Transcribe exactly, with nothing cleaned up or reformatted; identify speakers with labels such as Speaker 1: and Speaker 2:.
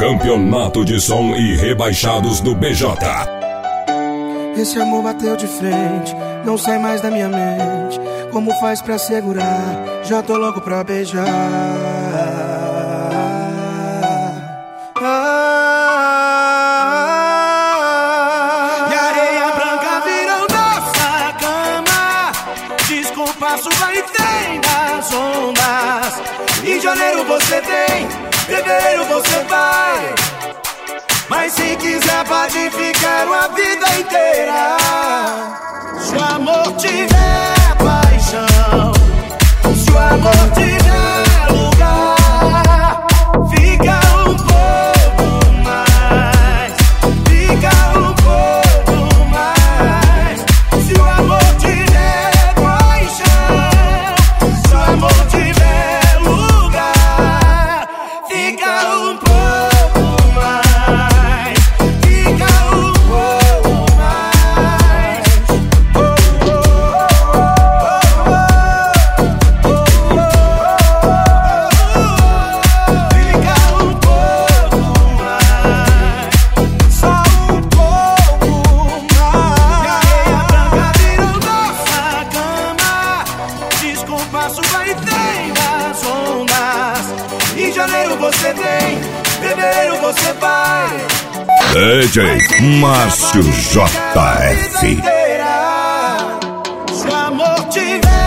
Speaker 1: Campeonato de Som e Rebaixados do B J.
Speaker 2: Esse amor bateu de frente, não sai mais da minha mente. Como faz pra segurar? Já tô louco pra beijar. Ah, e areia branca virou nossa cama. Desculpa, suba e tem nas ondas. Em janeiro você tem, fevereiro você vai. Mas se quiser pode ficar uma vida inteira. Se o amor tiver paixão, se o amor tiver lugar, fica um pouco mais, fica um pouco mais. Se o amor tiver paixão, se o amor tiver lugar, fica um pouco. Em janeiro você tem, fevereiro você vai.
Speaker 1: D J Márcio J F.
Speaker 2: Se o amor tiver